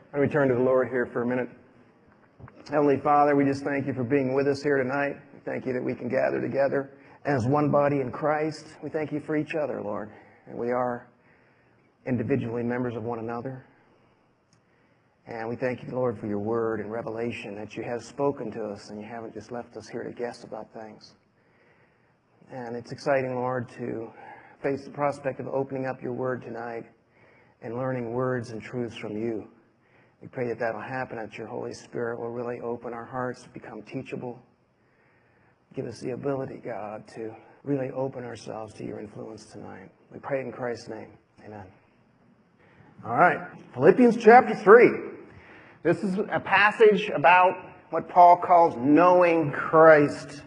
Let me turn to the Lord here for a minute. Heavenly Father, we just thank you for being with us here tonight. We thank you that we can gather together as one body in Christ. We thank you for each other, Lord. And we are individually members of one another. And we thank you, Lord, for your word and revelation that you have spoken to us and you haven't just left us here to guess about things. And it's exciting, Lord, to face the prospect of opening up your word tonight and learning words and truths from you. We pray that that'll happen, that your Holy Spirit will really open our hearts to become teachable. Give us the ability, God, to really open ourselves to your influence tonight. We pray in Christ's name. Amen. All right. Philippians chapter 3. This is a passage about what Paul calls knowing Christ.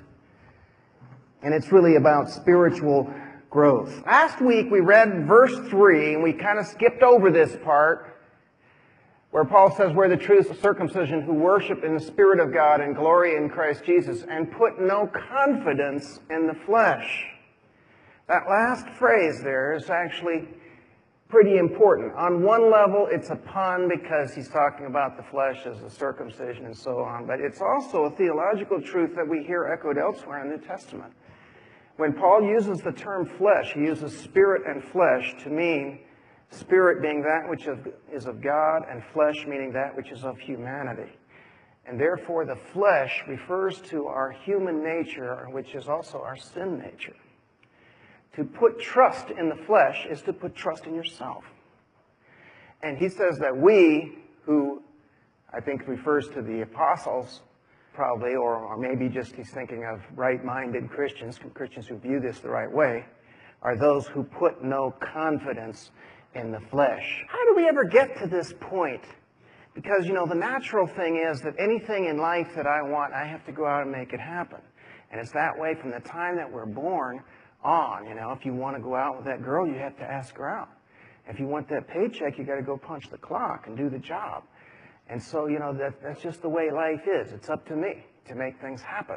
And it's really about spiritual growth. Last week we read verse 3, and we kind of skipped over this part, where Paul says, we're the true circumcision who worship in the Spirit of God and glory in Christ Jesus and put no confidence in the flesh. That last phrase there is actually pretty important. On one level, it's a pun because he's talking about the flesh as the circumcision and so on, but it's also a theological truth that we hear echoed elsewhere in the New Testament. When Paul uses the term flesh, he uses spirit and flesh to mean spirit being that which is of God, and flesh meaning that which is of humanity. And therefore, the flesh refers to our human nature, which is also our sin nature. To put trust in the flesh is to put trust in yourself. And he says that we, who I think refers to the apostles, probably, or maybe just he's thinking of right-minded Christians who view this the right way, are those who put no confidence in the flesh. How do we ever get to this point? Because, the natural thing is that anything in life that I want, I have to go out and make it happen. And it's that way from the time that we're born on. If you want to go out with that girl, you have to ask her out. If you want that paycheck, you got to go punch the clock and do the job. And so, that's just the way life is. It's up to me to make things happen.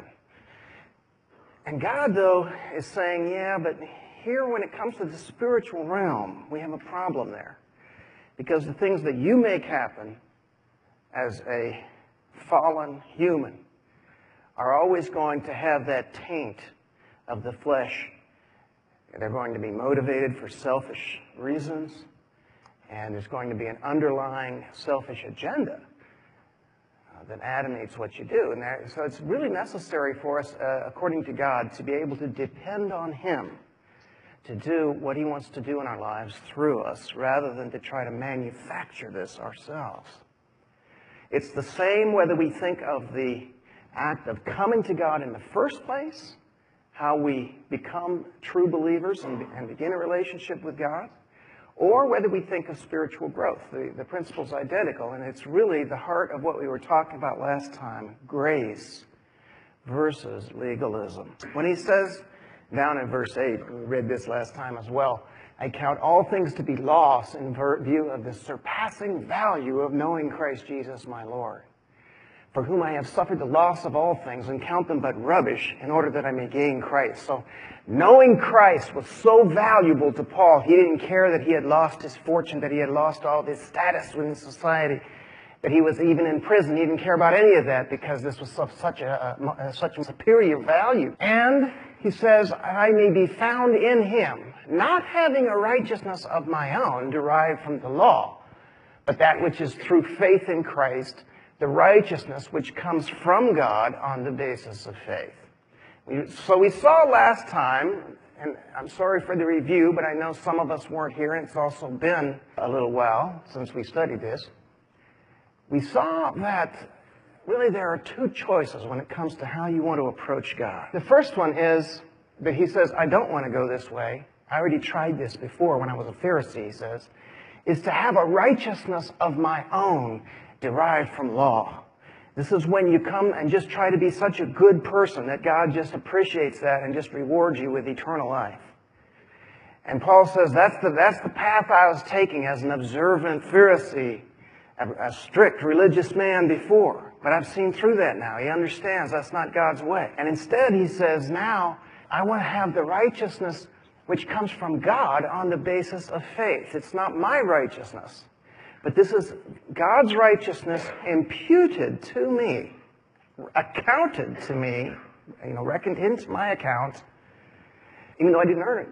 And God, though, is saying, yeah, but here, when it comes to the spiritual realm, we have a problem there. Because the things that you make happen as a fallen human are always going to have that taint of the flesh. They're going to be motivated for selfish reasons, and there's going to be an underlying selfish agenda that animates what you do. And so it's really necessary for us, according to God, to be able to depend on Him to do what He wants to do in our lives through us, rather than to try to manufacture this ourselves. It's the same whether we think of the act of coming to God in the first place, how we become true believers and begin a relationship with God, or whether we think of spiritual growth. The principle's identical, and it's really the heart of what we were talking about last time, grace versus legalism. When he says, down in verse 8, we read this last time as well, I count all things to be loss in view of the surpassing value of knowing Christ Jesus my Lord, for whom I have suffered the loss of all things and count them but rubbish in order that I may gain Christ. So knowing Christ was so valuable to Paul, he didn't care that he had lost his fortune, that he had lost all his status within society, that he was even in prison. He didn't care about any of that because this was such a superior value. And he says, I may be found in Him, not having a righteousness of my own derived from the law, but that which is through faith in Christ, the righteousness which comes from God on the basis of faith. So we saw last time, and I'm sorry for the review, but I know some of us weren't here, and it's also been a little while since we studied this. We saw that really there are two choices when it comes to how you want to approach God. The first one is that he says, I don't want to go this way. I already tried this before when I was a Pharisee, he says, is to have a righteousness of my own derived from law. This is when you come and just try to be such a good person that God just appreciates that and just rewards you with eternal life. And Paul says that's the path I was taking as an observant Pharisee, a strict religious man before. But I've seen through that now. He understands that's not God's way. And instead he says, now I want to have the righteousness which comes from God on the basis of faith. It's not my righteousness, But this is God's righteousness imputed to me, accounted to me, reckoned into my account, even though I didn't earn it,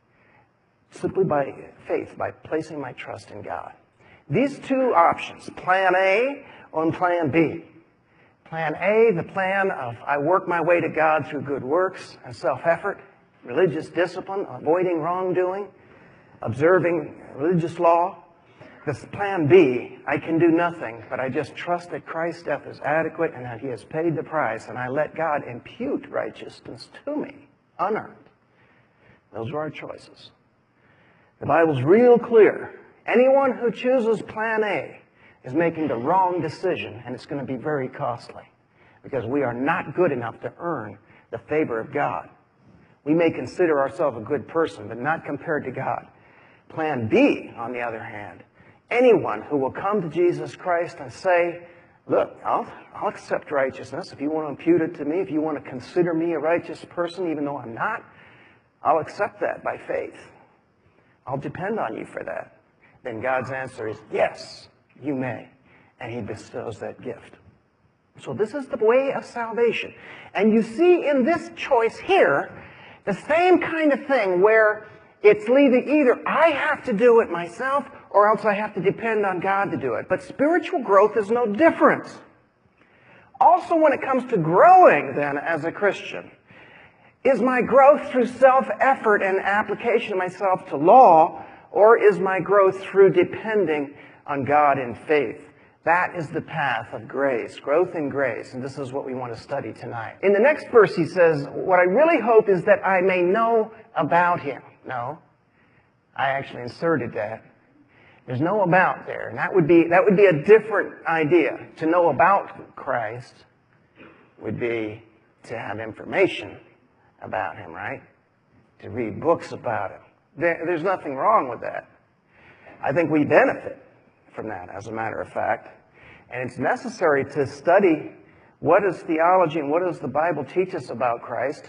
simply by faith, by placing my trust in God. These two options, plan A and plan B. Plan A, the plan of I work my way to God through good works and self-effort, religious discipline, avoiding wrongdoing, observing religious law. This plan B, I can do nothing, but I just trust that Christ's death is adequate and that He has paid the price, and I let God impute righteousness to me, unearned. Those are our choices. The Bible's real clear. Anyone who chooses plan A is making the wrong decision, and it's going to be very costly because we are not good enough to earn the favor of God. We may consider ourselves a good person, but not compared to God. Plan B, on the other hand, anyone who will come to Jesus Christ and say, look, I'll accept righteousness. If you want to impute it to me, if you want to consider me a righteous person even though I'm not, I'll accept that by faith. I'll depend on you for that. Then God's answer is, yes, you may. And He bestows that gift. So this is the way of salvation. And you see in this choice here, the same kind of thing where it's either I have to do it myself or else I have to depend on God to do it. But spiritual growth is no different. Also, when it comes to growing then as a Christian, is my growth through self-effort and application of myself to law, or is my growth through depending on God in faith? That is the path of grace, growth in grace, and this is what we want to study tonight. In the next verse he says, what I really hope is that I may know about Him. No, I actually inserted that. There's no about there, and that would be a different idea. To know about Christ would be to have information about Him, right? To read books about Him. There's nothing wrong with that. I think we benefit from that, as a matter of fact. And it's necessary to study what does theology and what does the Bible teach us about Christ,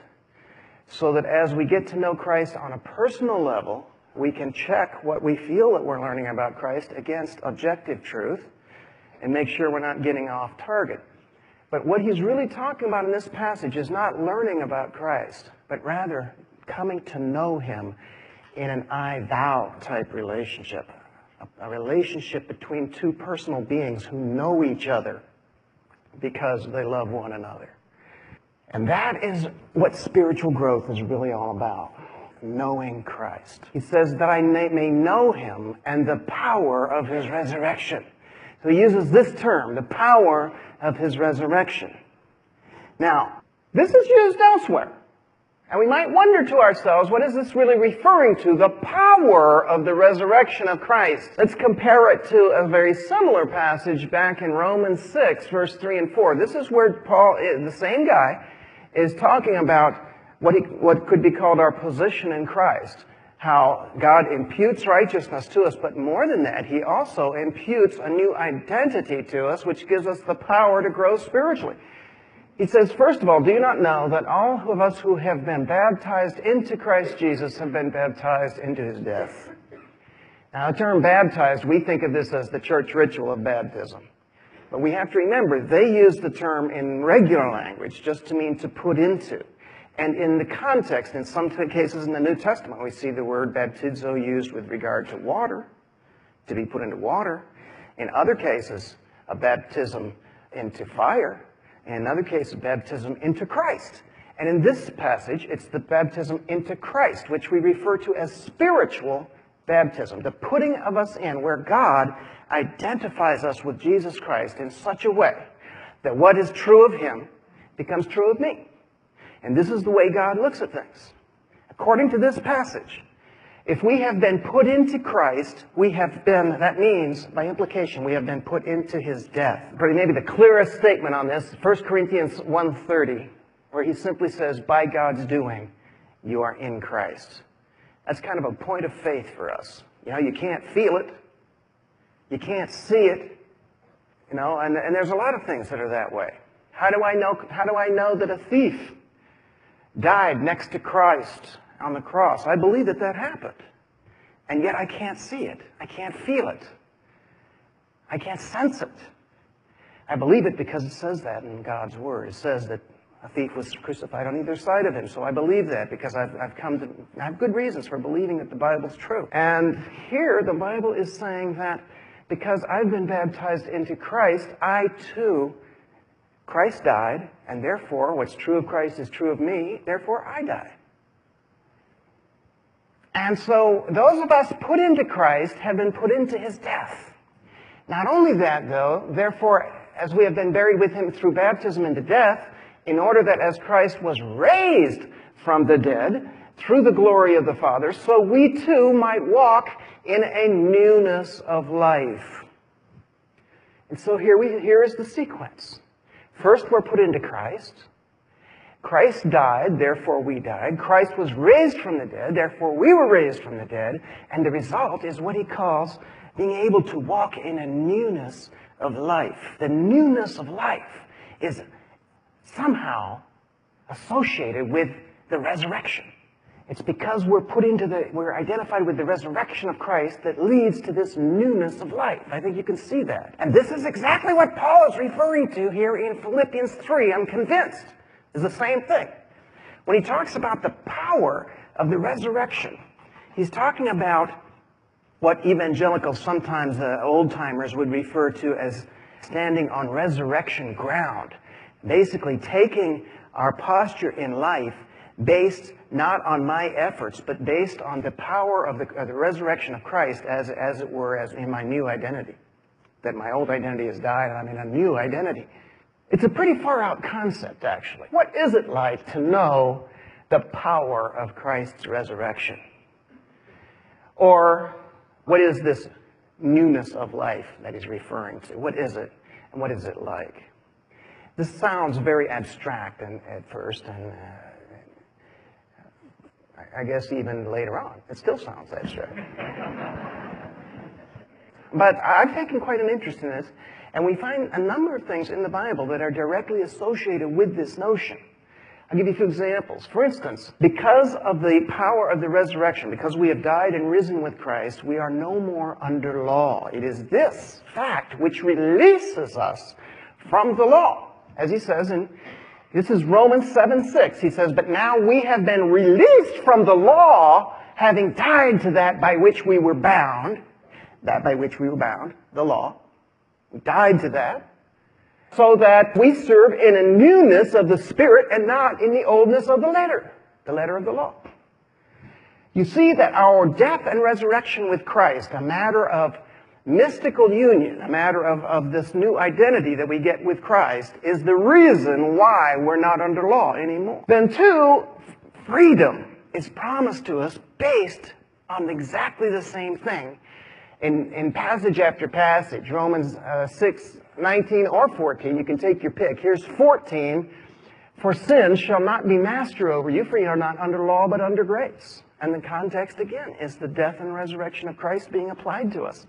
so that as we get to know Christ on a personal level, we can check what we feel that we're learning about Christ against objective truth and make sure we're not getting off target. But what he's really talking about in this passage is not learning about Christ, but rather coming to know Him in an I-thou type relationship. A relationship between two personal beings who know each other because they love one another. And that is what spiritual growth is really all about, knowing Christ. He says that I may know Him and the power of His resurrection. So he uses this term, the power of His resurrection. Now, this is used elsewhere. And we might wonder to ourselves, what is this really referring to? The power of the resurrection of Christ. Let's compare it to a very similar passage back in Romans 6, verse 3 and 4. This is where Paul, the same guy, is talking about what could be called our position in Christ. How God imputes righteousness to us, but more than that, He also imputes a new identity to us, which gives us the power to grow spiritually. He says, first of all, do you not know that all of us who have been baptized into Christ Jesus have been baptized into His death? Now, the term baptized, we think of this as the church ritual of baptism. But we have to remember, they use the term in regular language just to mean to put into. And in the context, in some cases in the New Testament, we see the word baptizo used with regard to water, to be put into water. In other cases, a baptism into fire. In another case, baptism into Christ. And in this passage, it's the baptism into Christ, which we refer to as spiritual baptism, the putting of us in where God identifies us with Jesus Christ in such a way that what is true of Him becomes true of me. And this is the way God looks at things. According to this passage, if we have been put into Christ, that means, by implication, we have been put into His death. Maybe the clearest statement on this, 1 Corinthians 1:30, where he simply says, by God's doing, you are in Christ. That's kind of a point of faith for us. You can't feel it. You can't see it. And there's a lot of things that are that way. How do I know that a thief died next to Christ on the cross? I believe that happened. And yet I can't see it. I can't feel it. I can't sense it. I believe it because it says that in God's Word. It says that a thief was crucified on either side of him. So I believe that because I have good reasons for believing that the Bible's true. And here the Bible is saying that because I've been baptized into Christ, Christ died, and therefore what's true of Christ is true of me, therefore I die. And so those of us put into Christ have been put into his death. Not only that, though, therefore, as we have been buried with him through baptism into death, in order that as Christ was raised from the dead through the glory of the Father, so we too might walk in a newness of life. And so here is the sequence. First, we're put into Christ. Christ died, therefore we died. Christ was raised from the dead, therefore we were raised from the dead. And the result is what he calls being able to walk in a newness of life. The newness of life is somehow associated with the resurrection. It's because we're identified with the resurrection of Christ that leads to this newness of life. I think you can see that. And this is exactly what Paul is referring to here in Philippians 3, I'm convinced, is the same thing. When he talks about the power of the resurrection, he's talking about what evangelicals, sometimes old-timers, would refer to as standing on resurrection ground. Basically taking our posture in life based not on my efforts, but based on the power of the resurrection of Christ as it were, as in my new identity. That my old identity has died and I'm in a new identity. It's a pretty far out concept, actually. What is it like to know the power of Christ's resurrection? Or what is this newness of life that he's referring to? What is it, and what is it like? This sounds very abstract at first, and I guess even later on, it still sounds abstract. But I've taken quite an interest in this, and we find a number of things in the Bible that are directly associated with this notion. I'll give you a few examples. For instance, because of the power of the resurrection, because we have died and risen with Christ, we are no more under law. It is this fact which releases us from the law. As he says this is Romans 7:6. He says, but now we have been released from the law, having died to that by which we were bound. That by which we were bound, the law. We died to that. So that we serve in a newness of the Spirit and not in the oldness of the letter of the law. You see that our death and resurrection with Christ, a matter of mystical union, a matter of this new identity that we get with Christ, is the reason why we're not under law anymore. Then two, freedom is promised to us based on exactly the same thing. In passage after passage, Romans 6, 19 or 14, you can take your pick. Here's 14. For sin shall not be master over you, for you are not under law, but under grace. And the context, again, is the death and resurrection of Christ being applied to us.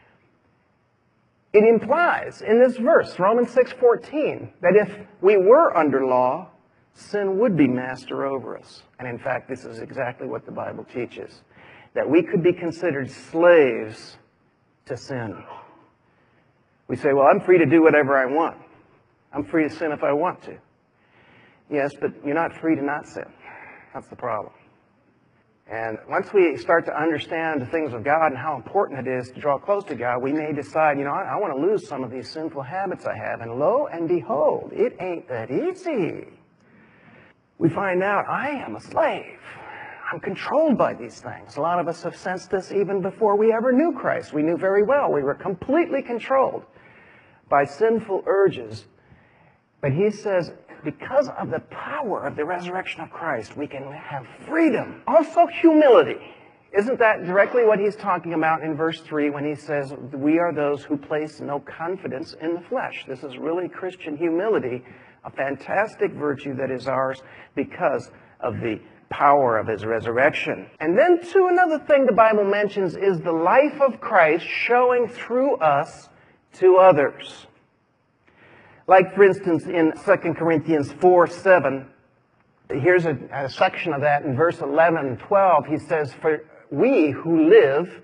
It implies in this verse, Romans 6:14, that if we were under law, sin would be master over us. And in fact, this is exactly what the Bible teaches. That we could be considered slaves to sin. We say, well, I'm free to do whatever I want. I'm free to sin if I want to. Yes, but you're not free to not sin. That's the problem. And once we start to understand the things of God and how important it is to draw close to God, we may decide, I want to lose some of these sinful habits I have. And lo and behold, it ain't that easy. We find out I am a slave. I'm controlled by these things. A lot of us have sensed this even before we ever knew Christ. We knew very well we were completely controlled by sinful urges. But he says, because of the power of the resurrection of Christ, we can have freedom. Also humility. Isn't that directly what he's talking about in verse 3 when he says, we are those who place no confidence in the flesh. This is really Christian humility, a fantastic virtue that is ours because of the power of his resurrection. And then too, another thing the Bible mentions is the life of Christ showing through us to others. Like, for instance, in 2 Corinthians 4:7, here's a section of that in verse 11 and 12. He says, for we who live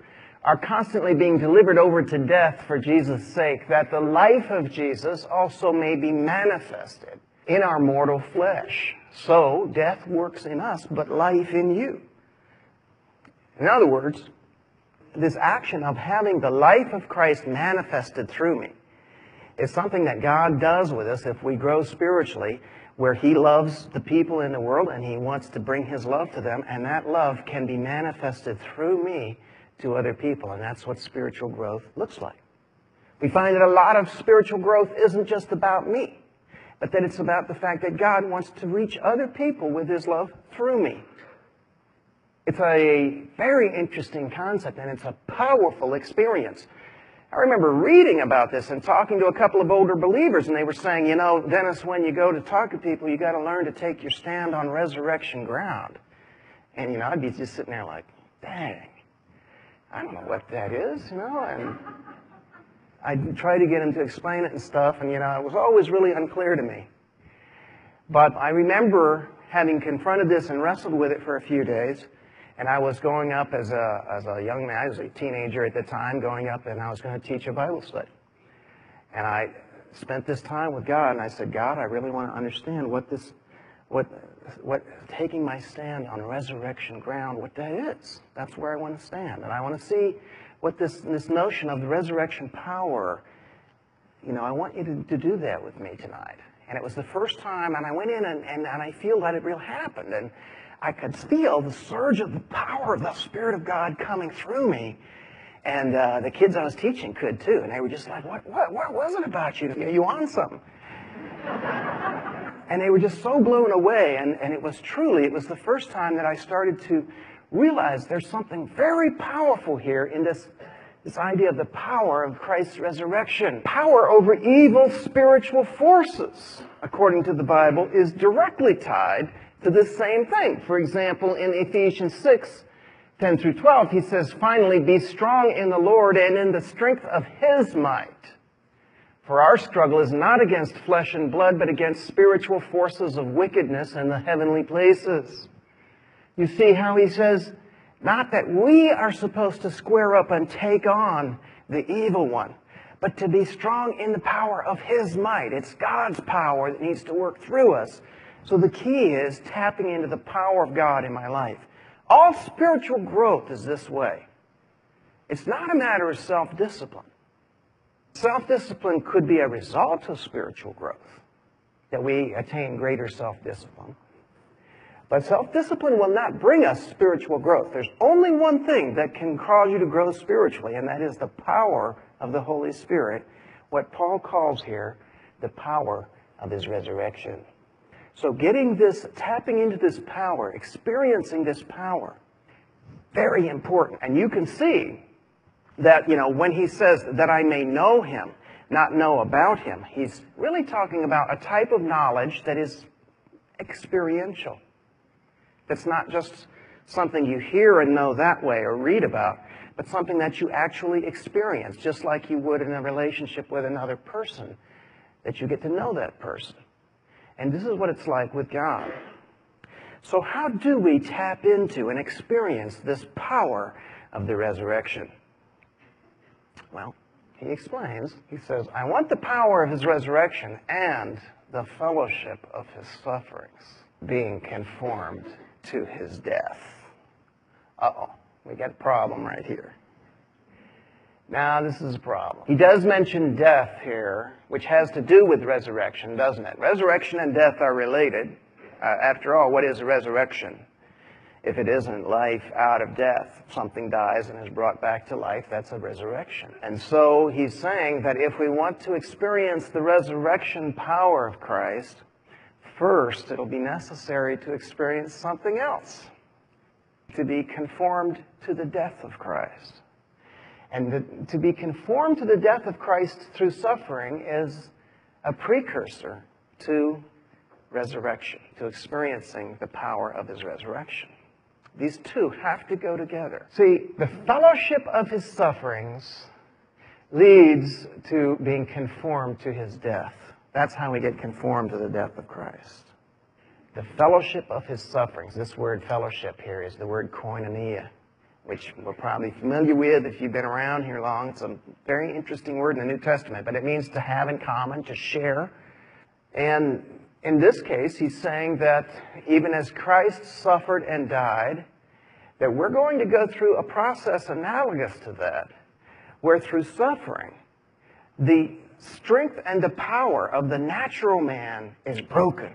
are constantly being delivered over to death for Jesus' sake, that the life of Jesus also may be manifested in our mortal flesh. So, death works in us, but life in you. In other words, this action of having the life of Christ manifested through me is something that God does with us if we grow spiritually, where He loves the people in the world and He wants to bring His love to them, and that love can be manifested through me to other people, and that's what spiritual growth looks like. We find that a lot of spiritual growth isn't just about me, but that it's about the fact that God wants to reach other people with His love through me. It's a very interesting concept, and it's a powerful experience. I remember reading about this and talking to a couple of older believers, and they were saying, you know, Dennis, when you go to talk to people, you got to learn to take your stand on resurrection ground. And, you know, I'd be just sitting there like, dang, I don't know what that is, you know, and I'd try to get him to explain it and stuff, and, you know, it was always really unclear to me. But I remember having confronted this and wrestled with it for a few days, and I was going up as a young man, I was a teenager at the time, going up, and I was going to teach a Bible study. And I spent this time with God, and I said, God, I really want to understand what taking my stand on resurrection ground, what that is. That's where I want to stand. And I want to see what this notion of the resurrection power, you know, I want you to do that with me tonight. And it was the first time, and I went in, and I feel that it really happened. And I could feel the surge of the power of the Spirit of God coming through me. And the kids I was teaching could too. And they were just like, what was it about you? Are you on something? And they were just so blown away. And it was the first time that I started to realize there's something very powerful here in this idea of the power of Christ's resurrection. Power over evil spiritual forces, according to the Bible, is directly tied to this same thing. For example, in Ephesians 6:10 through 12, he says, finally, be strong in the Lord and in the strength of His might. For our struggle is not against flesh and blood, but against spiritual forces of wickedness in the heavenly places. You see how he says, not that we are supposed to square up and take on the evil one, but to be strong in the power of His might. It's God's power that needs to work through us. So the key is tapping into the power of God in my life. All spiritual growth is this way. It's not a matter of self-discipline. Self-discipline could be a result of spiritual growth, that we attain greater self-discipline. But self-discipline will not bring us spiritual growth. There's only one thing that can cause you to grow spiritually, and that is the power of the Holy Spirit, what Paul calls here the power of His resurrection. So tapping into this power, experiencing this power, very important. And you can see that, you know, when he says that I may know Him, not know about Him, he's really talking about a type of knowledge that is experiential. That's not just something you hear and know that way or read about, but something that you actually experience, just like you would in a relationship with another person, that you get to know that person. And this is what it's like with God. So how do we tap into and experience this power of the resurrection? Well, he explains. He says, I want the power of His resurrection and the fellowship of His sufferings, being conformed to His death. Uh-oh, we got a problem right here. Now, this is a problem. He does mention death here, which has to do with resurrection, doesn't it? Resurrection and death are related. After all, what is a resurrection? If it isn't life out of death, something dies and is brought back to life, that's a resurrection. And so he's saying that if we want to experience the resurrection power of Christ, first it'll be necessary to experience something else, to be conformed to the death of Christ. And to be conformed to the death of Christ through suffering is a precursor to resurrection, to experiencing the power of His resurrection. These two have to go together. See, the fellowship of His sufferings leads to being conformed to His death. That's how we get conformed to the death of Christ. The fellowship of His sufferings. This word fellowship here is the word koinonia. which we're probably familiar with if you've been around here long. It's a very interesting word in the New Testament, but it means to have in common, to share. And in this case, he's saying that even as Christ suffered and died, that we're going to go through a process analogous to that, where through suffering, the strength and the power of the natural man is broken.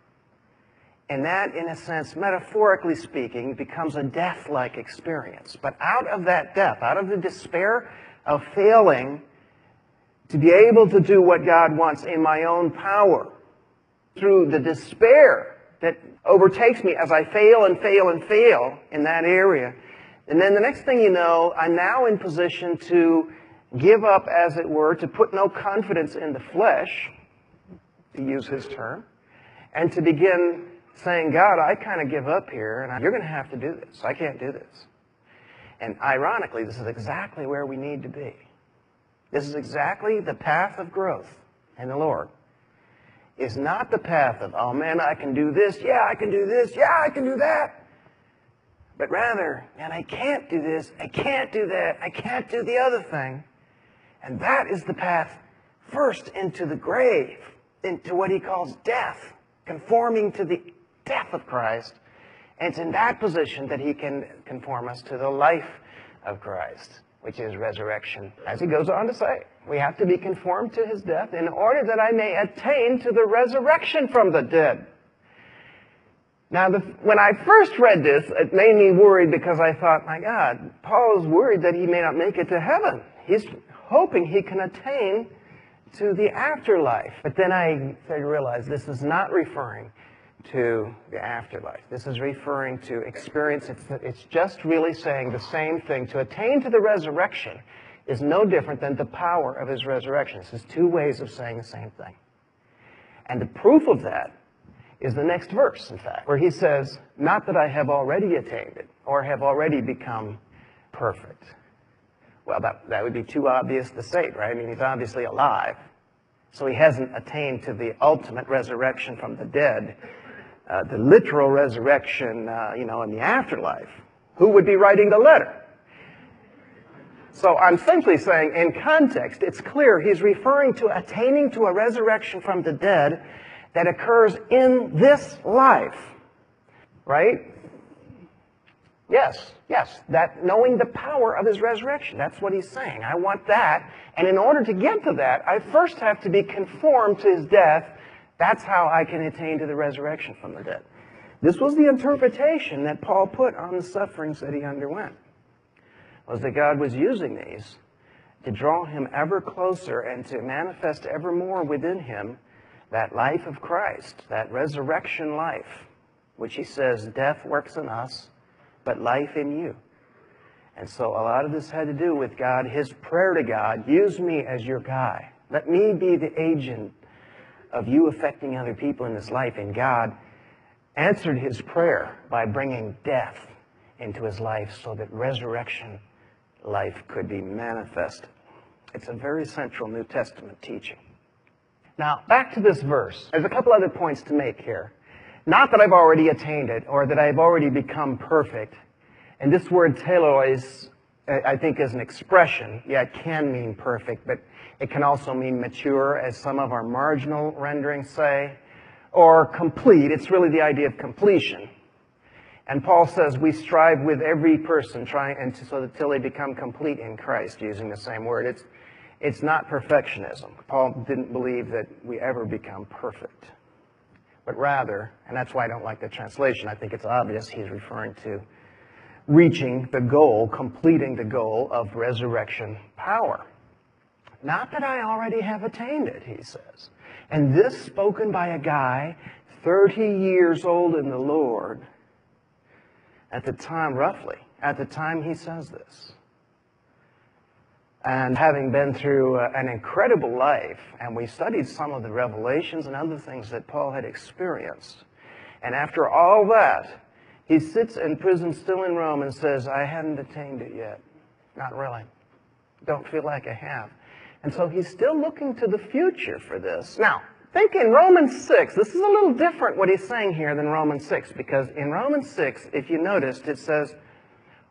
And that, in a sense, metaphorically speaking, becomes a death-like experience. But out of that death, out of the despair of failing to be able to do what God wants in my own power, through the despair that overtakes me as I fail and fail and fail in that area, and then the next thing you know, I'm now in position to give up, as it were, to put no confidence in the flesh, to use his term, and to begin saying, God, I kind of give up here, and you're going to have to do this. I can't do this. And ironically, this is exactly where we need to be. This is exactly the path of growth in the Lord. It's not the path of, oh man, I can do this, yeah, I can do this, yeah, I can do that. But rather, man, I can't do this, I can't do that, I can't do the other thing. And that is the path first into the grave, into what he calls death, conforming to the death of Christ. And it's in that position that he can conform us to the life of Christ, which is resurrection. As he goes on to say, we have to be conformed to his death in order that I may attain to the resurrection from the dead. Now, when I first read this, it made me worried because I thought, my God, Paul is worried that he may not make it to heaven. He's hoping he can attain to the afterlife. But then I started to realize this is not referring to the afterlife. This is referring to experience. It's just really saying the same thing. To attain to the resurrection is no different than the power of his resurrection. This is two ways of saying the same thing. And the proof of that is the next verse, in fact, where he says, not that I have already attained it or have already become perfect. Well, that would be too obvious to state, right? I mean, he's obviously alive. So he hasn't attained to the ultimate resurrection from the dead, the literal resurrection, in the afterlife. Who would be writing the letter? So I'm simply saying, in context, it's clear he's referring to attaining to a resurrection from the dead that occurs in this life, right? Yes, that knowing the power of his resurrection. That's what he's saying. I want that. And in order to get to that, I first have to be conformed to his death. That's how I can attain to the resurrection from the dead. This was the interpretation that Paul put on the sufferings that he underwent, was that God was using these to draw him ever closer and to manifest ever more within him that life of Christ, that resurrection life, which he says, death works in us, but life in you. And so a lot of this had to do with God, his prayer to God, use me as your guy. Let me be the agent of you affecting other people in this life. And God answered his prayer by bringing death into his life so that resurrection life could be manifested. It's a very central New Testament teaching. Now, back to this verse. There's a couple other points to make here. Not that I've already attained it or that I've already become perfect. And this word telos, I think, is an expression. Yeah, it can mean perfect, but it can also mean mature, as some of our marginal renderings say, or complete. It's really the idea of completion. And Paul says we strive with every person until they become complete in Christ, using the same word. It's not perfectionism. Paul didn't believe that we ever become perfect. But rather, and that's why I don't like the translation, I think it's obvious he's referring to reaching the goal, completing the goal of resurrection power. Not that I already have attained it, he says. And this spoken by a guy 30 years old in the Lord at the time, roughly, at the time he says this. And having been through an incredible life, and we studied some of the revelations and other things that Paul had experienced. And after all that, he sits in prison still in Rome and says, I haven't attained it yet. Not really. Don't feel like I have. And so he's still looking to the future for this. Now, think in Romans 6, this is a little different what he's saying here than Romans 6, because in Romans 6, if you noticed, it says,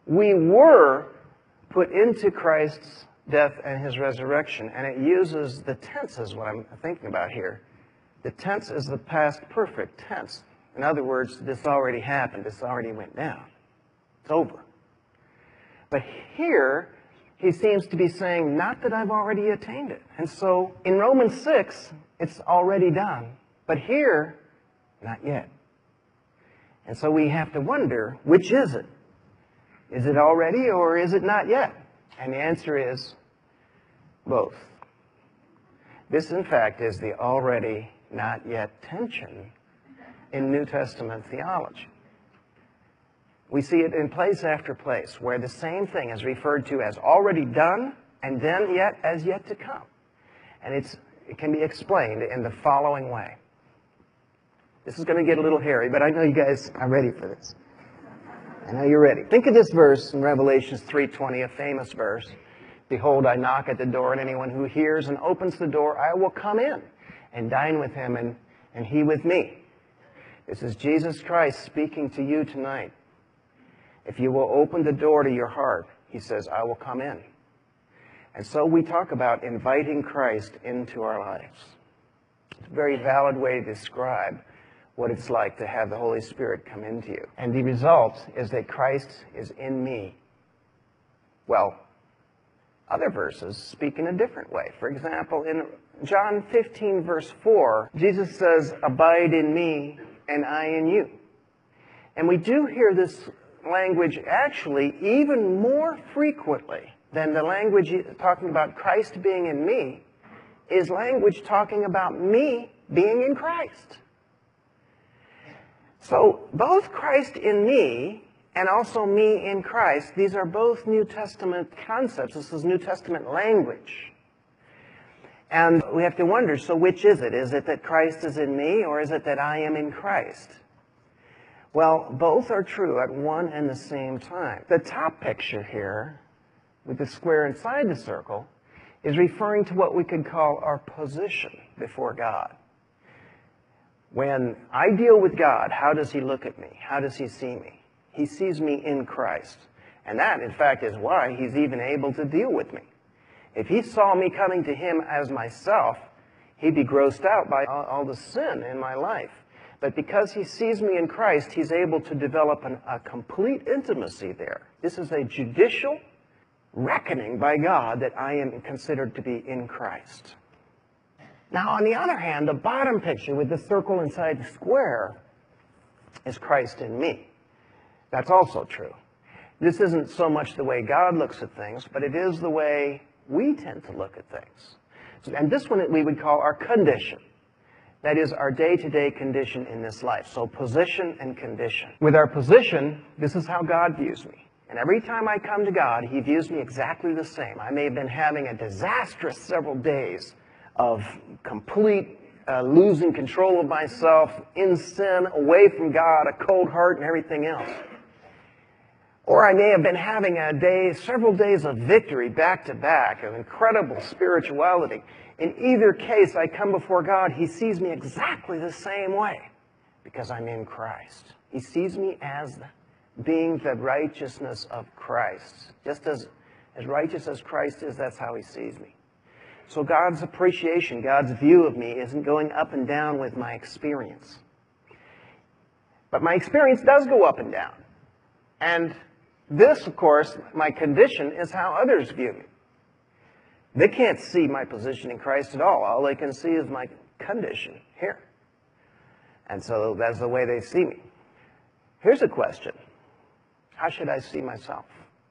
We were put into Christ's death and his resurrection, and it uses the tense is what I'm thinking about here. The tense is the past perfect tense. In other words, this already happened. This already went down. It's over. But here, he seems to be saying, not that I've already attained it. And so, in Romans 6, it's already done. But here, not yet. And so we have to wonder, which is it? Is it already or is it not yet? And the answer is both. This, in fact, is the already not yet tension in New Testament theology. We see it in place after place where the same thing is referred to as already done and then yet as yet to come. And it can be explained in the following way. This is going to get a little hairy, but I know you guys are ready for this. I know you're ready. Think of this verse in Revelation 3:20, a famous verse. Behold, I knock at the door, and anyone who hears and opens the door, I will come in and dine with him and he with me. This is Jesus Christ speaking to you tonight. If you will open the door to your heart, he says, I will come in. And so we talk about inviting Christ into our lives. It's a very valid way to describe what it's like to have the Holy Spirit come into you. And the result is that Christ is in me. Well, other verses speak in a different way. For example, in John 15, verse 4, Jesus says, abide in me and I in you. And we do hear this language actually even more frequently than the language talking about Christ being in me is language talking about me being in Christ. So both Christ in me and also me in Christ, these are both New Testament concepts. This is New Testament language. And we have to wonder, so which is it? Is it that Christ is in me or is it that I am in Christ? Well, both are true at one and the same time. The top picture here, with the square inside the circle, is referring to what we could call our position before God. When I deal with God, how does he look at me? How does he see me? He sees me in Christ. And that, in fact, is why he's even able to deal with me. If he saw me coming to him as myself, he'd be grossed out by all the sin in my life. But because he sees me in Christ, he's able to develop a complete intimacy there. This is a judicial reckoning by God that I am considered to be in Christ. Now, on the other hand, the bottom picture with the circle inside the square is Christ in me. That's also true. This isn't so much the way God looks at things, but it is the way we tend to look at things. And this one we would call our condition. That is our day-to-day condition in this life. So position and condition. With our position, this is how God views me. And every time I come to God, he views me exactly the same. I may have been having a disastrous several days of complete losing control of myself, in sin, away from God, a cold heart and everything else. Or I may have been having several days of victory back to back, of incredible spirituality. In either case, I come before God, he sees me exactly the same way because I'm in Christ. He sees me as being the righteousness of Christ. Just as righteous as Christ is, that's how he sees me. So God's appreciation, God's view of me isn't going up and down with my experience. But my experience does go up and down. And this, of course, my condition is how others view me. They can't see my position in Christ at all. All they can see is my condition here. And so that's the way they see me. Here's a question. How should I see myself?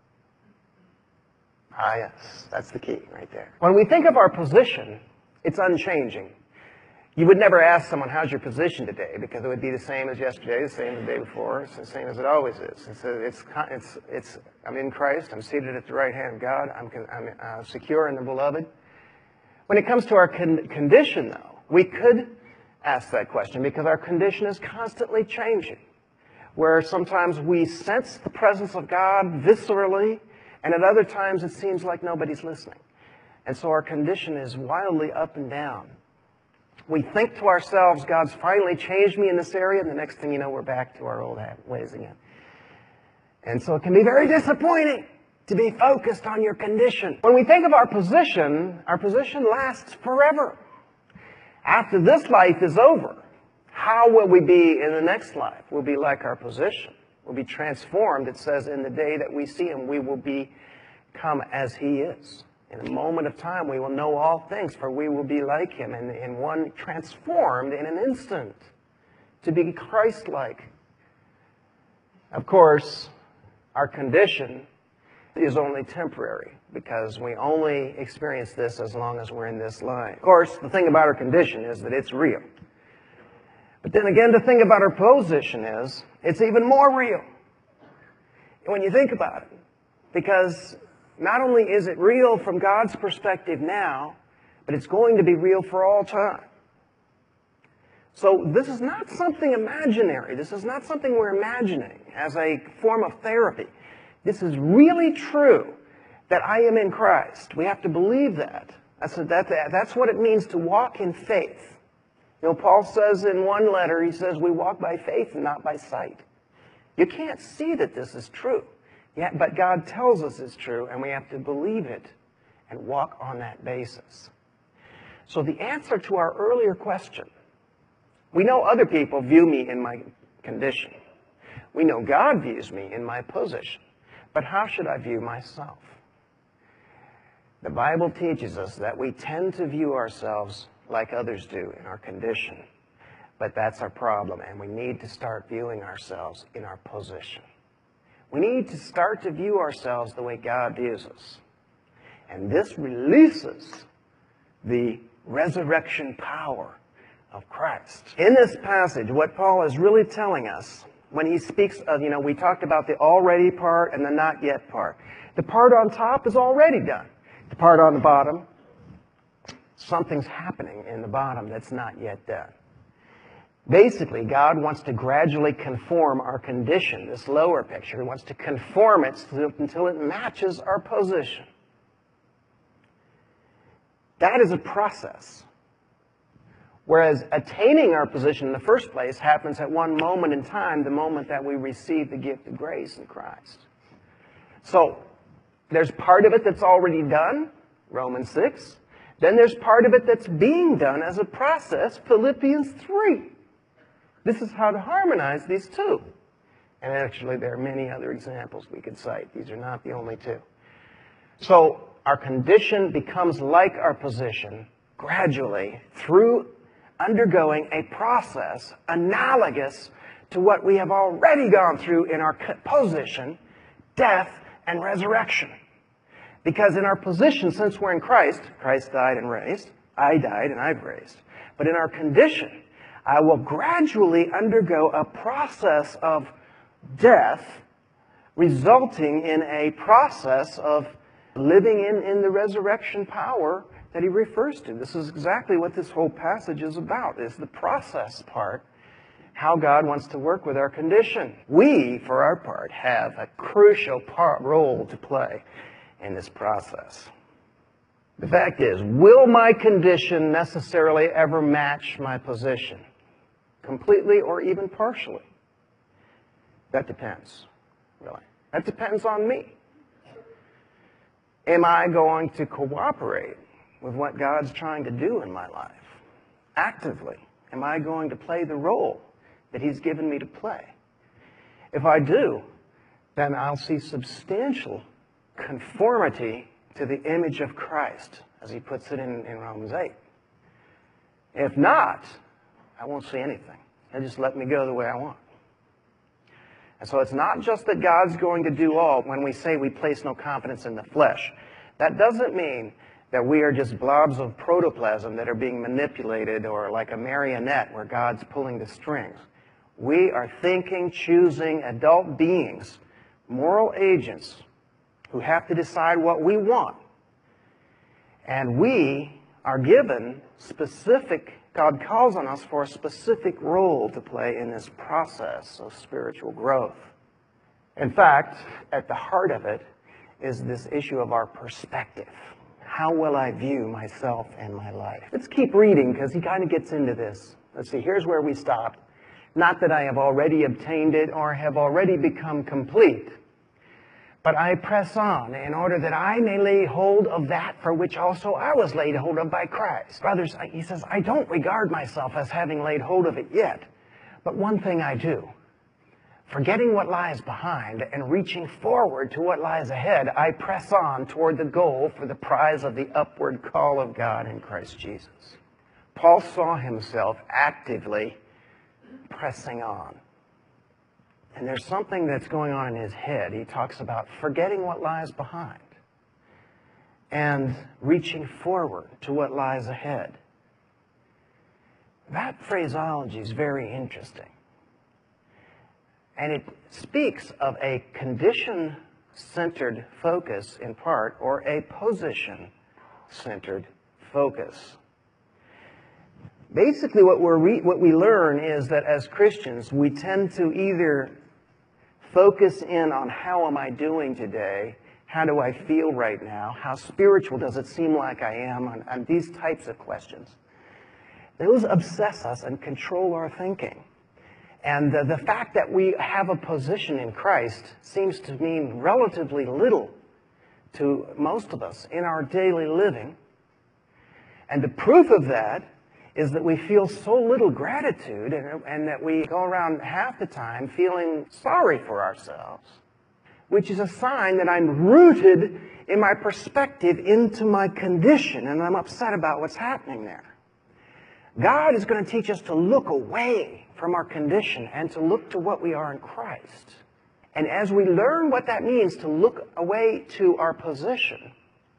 Ah, yes, that's the key right there. When we think of our position, it's unchanging. You would never ask someone, how's your position today? Because it would be the same as yesterday, the same as the day before, it's the same as it always is. I'm in Christ, I'm seated at the right hand of God, I'm secure in the beloved. When it comes to our condition, though, we could ask that question because our condition is constantly changing. Where sometimes we sense the presence of God viscerally, and at other times it seems like nobody's listening. And so our condition is wildly up and down. We think to ourselves, God's finally changed me in this area, and the next thing you know, we're back to our old ways again. And so it can be very disappointing to be focused on your condition. When we think of our position lasts forever. After this life is over, how will we be in the next life? We'll be like our position. We'll be transformed. It says in the day that we see Him, we will become as He is. In a moment of time, we will know all things, for we will be like Him, and in one transformed in an instant to be Christ-like. Of course, our condition is only temporary, because we only experience this as long as we're in this life. Of course, the thing about our condition is that it's real. But then again, the thing about our position is, it's even more real. When you think about it, because not only is it real from God's perspective now, but it's going to be real for all time. So this is not something imaginary. This is not something we're imagining as a form of therapy. This is really true that I am in Christ. We have to believe that. That's what it means to walk in faith. You know, Paul says in one letter, he says, we walk by faith and not by sight. You can't see that this is true. Yeah, but God tells us it's true, and we have to believe it and walk on that basis. So the answer to our earlier question, we know other people view me in my condition. We know God views me in my position. But how should I view myself? The Bible teaches us that we tend to view ourselves like others do in our condition. But that's our problem, and we need to start viewing ourselves in our position. We need to start to view ourselves the way God views us. And this releases the resurrection power of Christ. In this passage, what Paul is really telling us, when he speaks of, we talked about the already part and the not yet part. The part on top is already done. The part on the bottom, something's happening in the bottom that's not yet done. Basically, God wants to gradually conform our condition, this lower picture. He wants to conform it until it matches our position. That is a process. Whereas attaining our position in the first place happens at one moment in time, the moment that we receive the gift of grace in Christ. So, there's part of it that's already done, Romans 6. Then there's part of it that's being done as a process, Philippians 3. This is how to harmonize these two. And actually, there are many other examples we could cite. These are not the only two. So, our condition becomes like our position gradually through undergoing a process analogous to what we have already gone through in our position, death and resurrection. Because in our position, since we're in Christ, Christ died and raised, I died and I've raised. But in our condition, I will gradually undergo a process of death, resulting in a process of living in the resurrection power that he refers to. This is exactly what this whole passage is about, is the process part, how God wants to work with our condition. We, for our part, have a crucial role to play in this process. The fact is, will my condition necessarily ever match my position? Completely or even partially? That depends, really. That depends on me. Am I going to cooperate with what God's trying to do in my life? Actively. Am I going to play the role that He's given me to play? If I do, then I'll see substantial conformity to the image of Christ, as he puts it in Romans 8. If not, I won't see anything. He'll just let me go the way I want. And so it's not just that God's going to do all when we say we place no confidence in the flesh. That doesn't mean that we are just blobs of protoplasm that are being manipulated, or like a marionette where God's pulling the strings. We are thinking, choosing adult beings, moral agents, who have to decide what we want. And we are given God calls on us for a specific role to play in this process of spiritual growth. In fact, at the heart of it is this issue of our perspective. How will I view myself and my life? Let's keep reading, because he kind of gets into this. Let's see, here's where we stopped. Not that I have already obtained it or have already become complete. But I press on in order that I may lay hold of that for which also I was laid hold of by Christ. Brothers, he says, I don't regard myself as having laid hold of it yet, but one thing I do. Forgetting what lies behind and reaching forward to what lies ahead, I press on toward the goal for the prize of the upward call of God in Christ Jesus. Paul saw himself actively pressing on. And there's something that's going on in his head. He talks about forgetting what lies behind and reaching forward to what lies ahead. That phraseology is very interesting. And it speaks of a condition-centered focus in part, or a position-centered focus. Basically, what we learn is that as Christians, we tend to either focus in on how am I doing today, how do I feel right now, how spiritual does it seem like I am, on these types of questions. Those obsess us and control our thinking. And the fact that we have a position in Christ seems to mean relatively little to most of us in our daily living. And the proof of that is that we feel so little gratitude and that we go around half the time feeling sorry for ourselves, which is a sign that I'm rooted in my perspective into my condition and I'm upset about what's happening there. God is going to teach us to look away from our condition and to look to what we are in Christ. And as we learn what that means to look away to our position,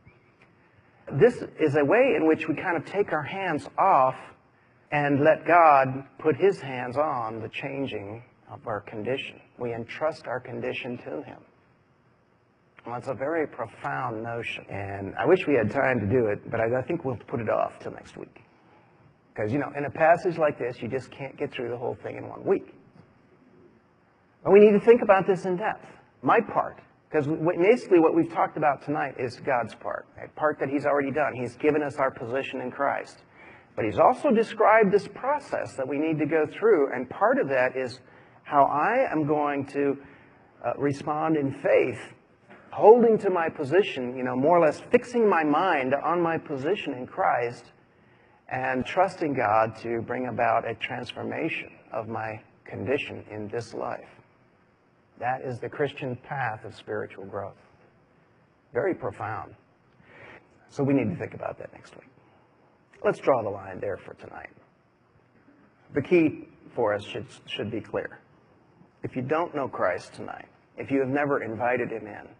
this is a way in which we kind of take our hands off and let God put His hands on the changing of our condition. We entrust our condition to Him. Well, it's a very profound notion. And I wish we had time to do it, but I think we'll put it off till next week. Because, in a passage like this, you just can't get through the whole thing in 1 week. But we need to think about this in depth. My part. Because basically what we've talked about tonight is God's part. A part that He's already done. He's given us our position in Christ. But He's also described this process that we need to go through. And part of that is how I am going to respond in faith, holding to my position, more or less fixing my mind on my position in Christ, and trusting God to bring about a transformation of my condition in this life. That is the Christian path of spiritual growth. Very profound. So we need to think about that next week. Let's draw the line there for tonight. The key for us should be clear. If you don't know Christ tonight, if you have never invited Him in,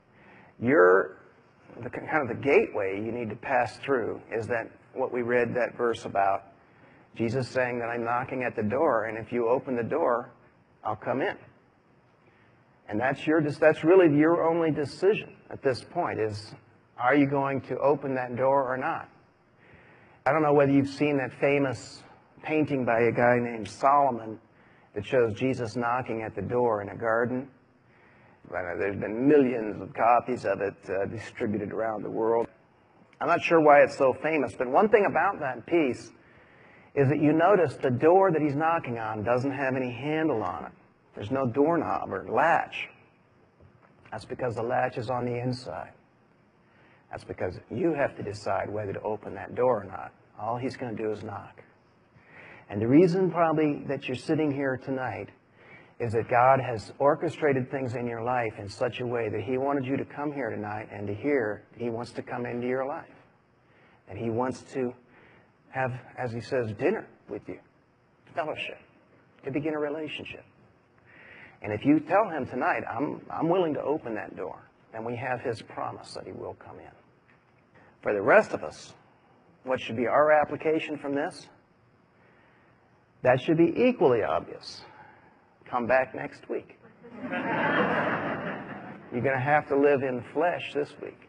the gateway you need to pass through is that what we read that verse about, Jesus saying that I'm knocking at the door, and if you open the door, I'll come in. And that's really your only decision at this point is, are you going to open that door or not? I don't know whether you've seen that famous painting by a guy named Solomon that shows Jesus knocking at the door in a garden. There's been millions of copies of it distributed around the world. I'm not sure why it's so famous, but one thing about that piece is that you notice the door that he's knocking on doesn't have any handle on it. There's no doorknob or latch. That's because the latch is on the inside. That's because you have to decide whether to open that door or not. All he's going to do is knock. And the reason probably that you're sitting here tonight is that God has orchestrated things in your life in such a way that He wanted you to come here tonight and to hear that He wants to come into your life. And He wants to have, as He says, dinner with you, fellowship, to begin a relationship. And if you tell Him tonight, I'm willing to open that door, then we have His promise that He will come in. For the rest of us, what should be our application from this? That should be equally obvious. Come back next week. You're going to have to live in flesh this week.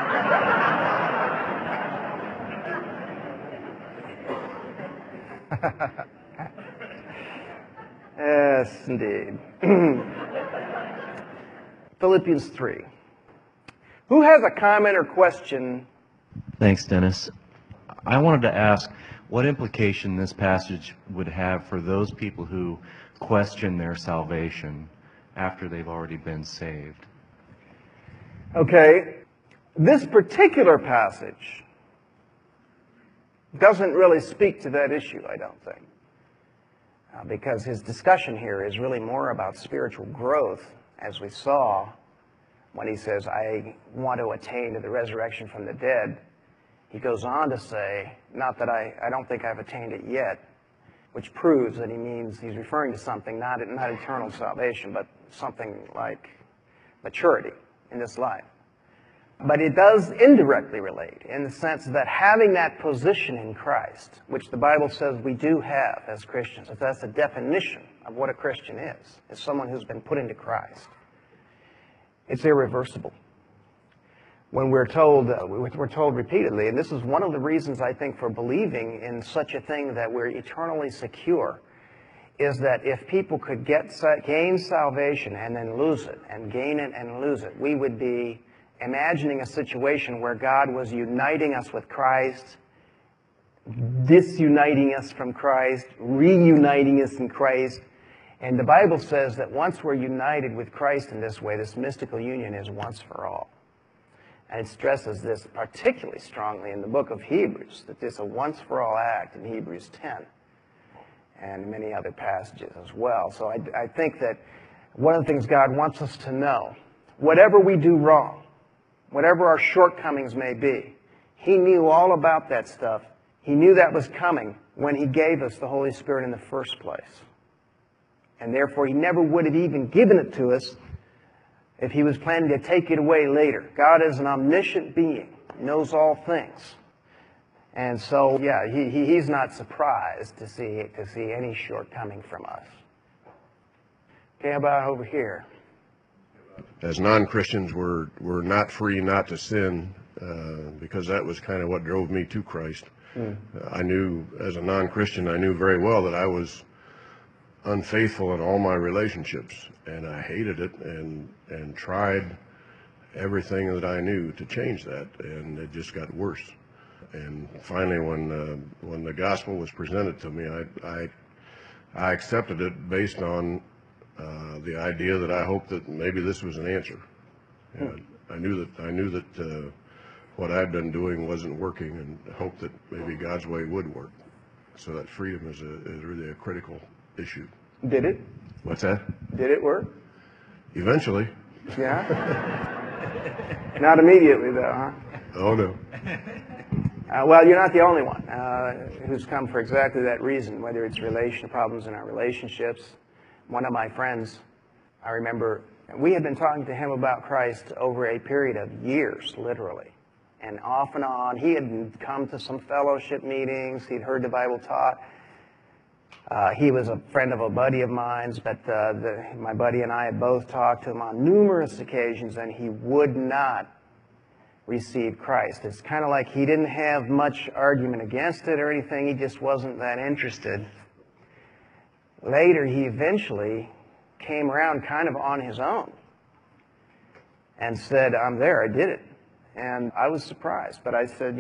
Yes, indeed. Philippians 3. Who has a comment or question? Thanks, Dennis. I wanted to ask what implication this passage would have for those people who question their salvation after they've already been saved. Okay, this particular passage doesn't really speak to that issue, I don't think, because his discussion here is really more about spiritual growth, as we saw when he says, I want to attain to the resurrection from the dead. He goes on to say, not that I don't think I've attained it yet, which proves that he's referring to something, not eternal salvation, but something like maturity in this life. But it does indirectly relate in the sense that having that position in Christ, which the Bible says we do have as Christians, if that's the definition of what a Christian is someone who's been put into Christ, it's irreversible. When we're told repeatedly, and this is one of the reasons I think for believing in such a thing that we're eternally secure, is that if people could gain salvation and then lose it, and gain it and lose it, we would be imagining a situation where God was uniting us with Christ, disuniting us from Christ, reuniting us in Christ. And the Bible says that once we're united with Christ in this way, this mystical union is once for all. And it stresses this particularly strongly in the book of Hebrews, that this is a once-for-all act in Hebrews 10 and many other passages as well. So I think that one of the things God wants us to know, whatever we do wrong, whatever our shortcomings may be, He knew all about that stuff. He knew that was coming when He gave us the Holy Spirit in the first place. And therefore, He never would have even given it to us if He was planning to take it away later. God is an omniscient being, knows all things. And so, yeah, He's not surprised to see any shortcoming from us. Okay, how about over here? As non-Christians, we're not free not to sin, because that was kind of what drove me to Christ. I knew, as a non-Christian, I knew very well that I was unfaithful in all my relationships, and I hated it and tried everything that I knew to change that, and it just got worse. And finally, when the gospel was presented to me, I accepted it based on the idea that I hoped that maybe this was an answer. And I knew that what I'd been doing wasn't working, and hoped that maybe God's way would work. So that freedom is really a critical issue. Did it? What's that? Did it work? Eventually. Yeah? Not immediately, though, huh? Oh, no. Well, you're not the only one who's come for exactly that reason, whether it's problems in our relationships. One of my friends, I remember, we had been talking to him about Christ over a period of years, literally. And off and on, he had come to some fellowship meetings, he'd heard the Bible taught. He was a friend of a buddy of mine's, but my buddy and I had both talked to him on numerous occasions, and he would not receive Christ. It's kind of like he didn't have much argument against it or anything, he just wasn't that interested. Later, he eventually came around kind of on his own and said, I'm there, I did it. And I was surprised, but I said,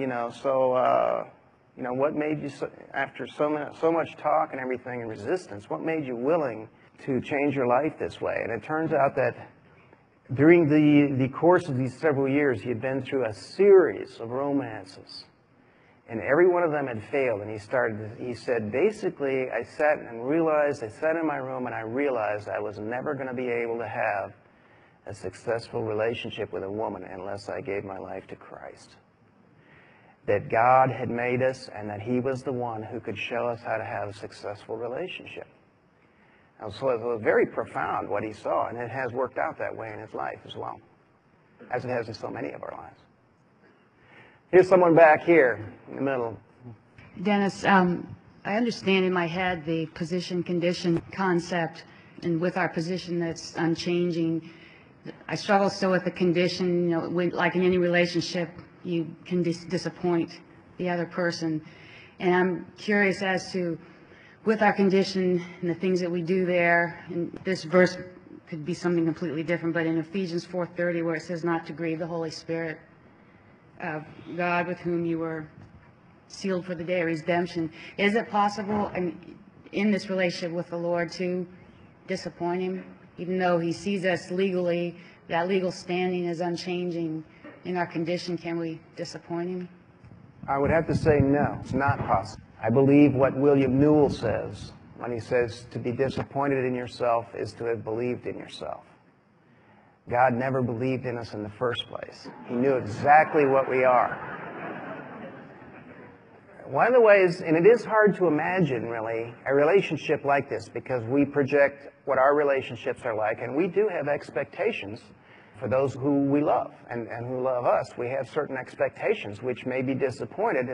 what made you, after so much talk and everything and resistance, what made you willing to change your life this way? And it turns out that during the course of these several years, he had been through a series of romances. And every one of them had failed. And he said, basically, I sat in my room and I realized I was never going to be able to have a successful relationship with a woman unless I gave my life to Christ. That God had made us and that He was the one who could show us how to have a successful relationship. And so it was very profound what he saw, and it has worked out that way in his life as well, as it has in so many of our lives. Here's someone back here in the middle. Dennis, I understand in my head the position-condition concept, and with our position that's unchanging, I struggle still with the condition. Like in any relationship, you can disappoint the other person. And I'm curious as to, with our condition and the things that we do there, and this verse could be something completely different, but in Ephesians 4:30, where it says not to grieve the Holy Spirit of God, with whom you were sealed for the day of redemption, is it possible in this relationship with the Lord to disappoint Him, even though He sees us legally that legal standing is unchanging in our condition, can we disappoint him? I would have to say no, it's not possible. I believe what William Newell says when he says to be disappointed in yourself is to have believed in yourself. God never believed in us in the first place. He knew exactly what we are. One of the ways, and it is hard to imagine really, a relationship like this because we project what our relationships are like, and we do have expectations for those who we love and who love us. We have certain expectations which may be disappointed,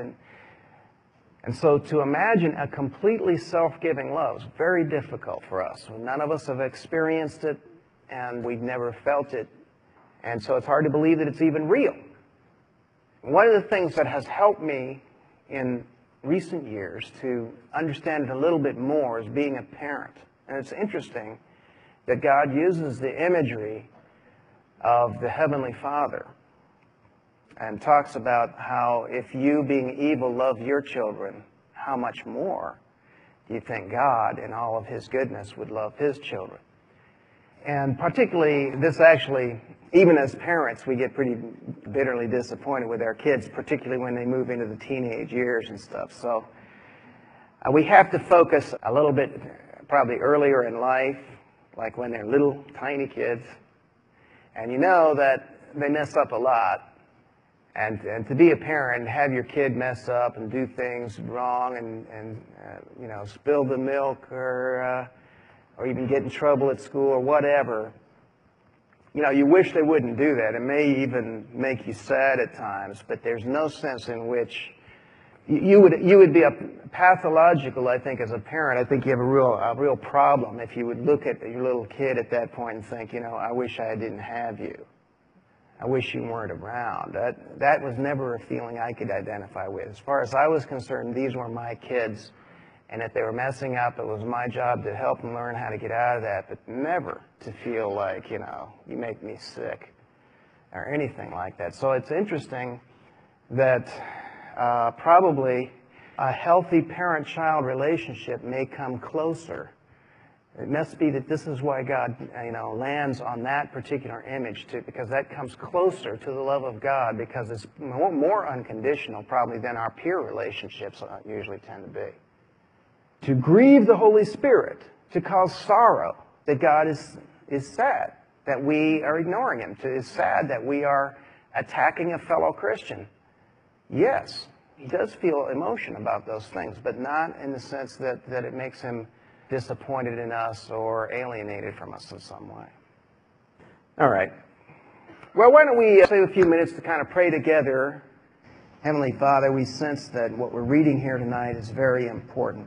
and so to imagine a completely self-giving love is very difficult for us. None of us have experienced it, and we've never felt it, and so it's hard to believe that it's even real. One of the things that has helped me in recent years to understand it a little bit more is being a parent. And it's interesting that God uses the imagery of the Heavenly Father and talks about how if you, being evil, love your children, how much more do you think God, in all of His goodness, would love His children? And particularly, this actually, even as parents, we get pretty bitterly disappointed with our kids, particularly when they move into the teenage years and stuff. So we have to focus a little bit probably earlier in life, like when they're little, tiny kids. And you know that they mess up a lot. And to be a parent and have your kid mess up and do things wrong and spill the milk or even get in trouble at school or whatever, you wish they wouldn't do that. It may even make you sad at times, but there's no sense in which you would be a pathological, I think, as a parent. I think you have a real problem if you would look at your little kid at that point and think, I wish I didn't have you. I wish you weren't around. That was never a feeling I could identify with. As far as I was concerned, these were my kids. And if they were messing up, it was my job to help them learn how to get out of that, but never to feel like, you make me sick or anything like that. So it's interesting that probably a healthy parent-child relationship may come closer. It must be that this is why God, lands on that particular image too, because that comes closer to the love of God because it's more unconditional probably than our peer relationships usually tend to be. To grieve the Holy Spirit, to cause sorrow that God is sad, that we are ignoring Him, is sad that we are attacking a fellow Christian. Yes, He does feel emotion about those things, but not in the sense that it makes Him disappointed in us or alienated from us in some way. All right. Well, why don't we save a few minutes to kind of pray together. Heavenly Father, we sense that what we're reading here tonight is very important.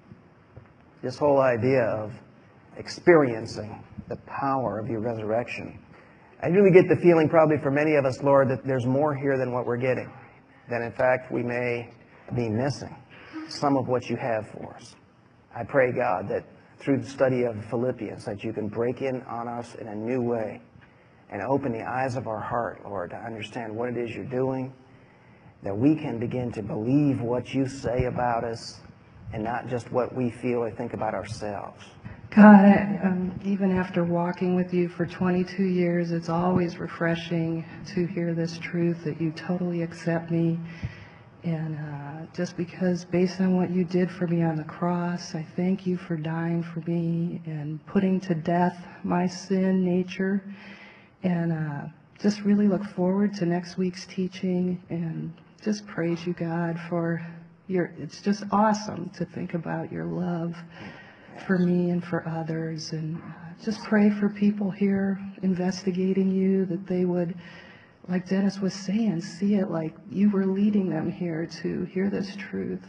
This whole idea of experiencing the power of your resurrection. I really get the feeling probably for many of us, Lord, that there's more here than what we're getting. That in fact we may be missing some of what you have for us. I pray, God, that through the study of Philippians, that you can break in on us in a new way and open the eyes of our heart, Lord, to understand what it is you're doing, that we can begin to believe what you say about us and not just what we feel or think about ourselves. God, even after walking with you for 22 years, it's always refreshing to hear this truth that you totally accept me. And just because based on what you did for me on the cross, I thank you for dying for me and putting to death my sin nature. And just really look forward to next week's teaching and just praise you, God, for it's just awesome to think about your love for me and for others. And just pray for people here investigating you, that they would, like Dennis was saying, see it like you were leading them here to hear this truth.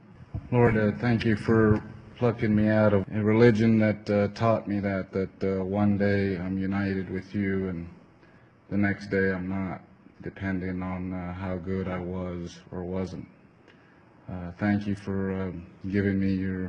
Lord, thank you for plucking me out of a religion that taught me that one day I'm united with you and the next day I'm not, depending on how good I was or wasn't. Thank you for giving me your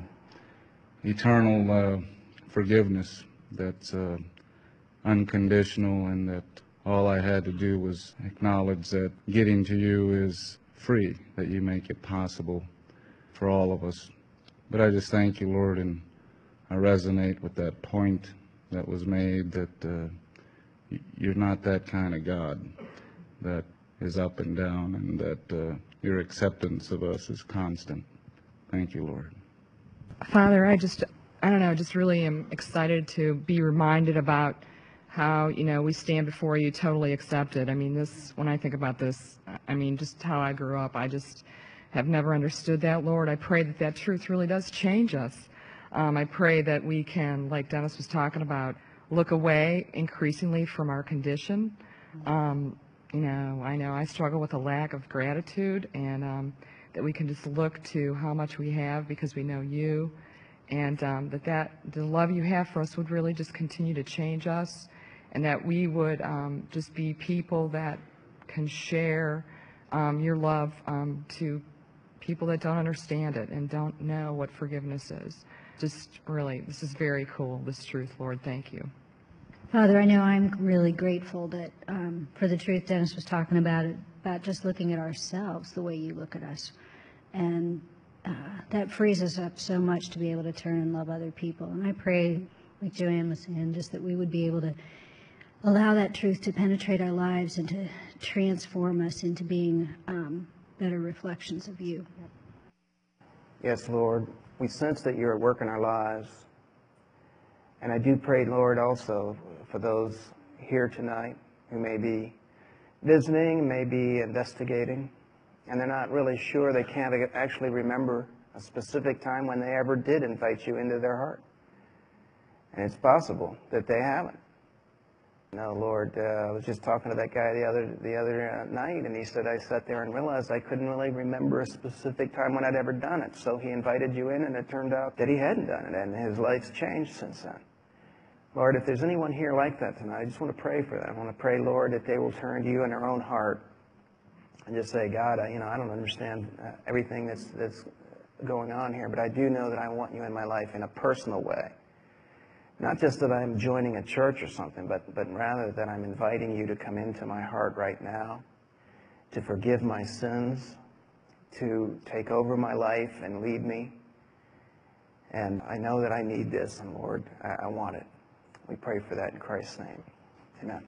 eternal forgiveness that's unconditional, and that all I had to do was acknowledge that getting to you is free, that you make it possible for all of us. But I just thank you, Lord, and I resonate with that point that was made, that you're not that kind of God that is up and down, and that your acceptance of us is constant. Thank you, Lord. Father, I don't know, just really am excited to be reminded about how, we stand before you totally accepted. I mean, when I think about this, I mean, just how I grew up, I just have never understood that, Lord. I pray that that truth really does change us. I pray that we can, like Dennis was talking about, look away increasingly from our condition. I know I struggle with a lack of gratitude, and that we can just look to how much we have because we know you, and that the love you have for us would really just continue to change us, and that we would just be people that can share your love to people that don't understand it and don't know what forgiveness is. Just really, this is very cool, this truth, Lord. Thank you. Father, I know I'm really grateful that for the truth Dennis was talking about just looking at ourselves the way you look at us. And that frees us up so much to be able to turn and love other people. And I pray, like Joanne was saying, just that we would be able to allow that truth to penetrate our lives and to transform us into being better reflections of you. Yes, Lord. We sense that you're at work in our lives. And I do pray, Lord, also for those here tonight who may be visiting, may be investigating, and they're not really sure, they can't actually remember a specific time when they ever did invite you into their heart. And it's possible that they haven't. No, Lord, I was just talking to that guy the other night, and he said, I sat there and realized I couldn't really remember a specific time when I'd ever done it. So he invited you in, and it turned out that he hadn't done it, and his life's changed since then. Lord, if there's anyone here like that tonight, I just want to pray for them. I want to pray, Lord, that they will turn to you in their own heart and just say, God, I don't understand everything that's going on here, but I do know that I want you in my life in a personal way. Not just that I'm joining a church or something, but rather that I'm inviting you to come into my heart right now, to forgive my sins, to take over my life and lead me. And I know that I need this, and Lord, I want it. We pray for that in Christ's name. Amen.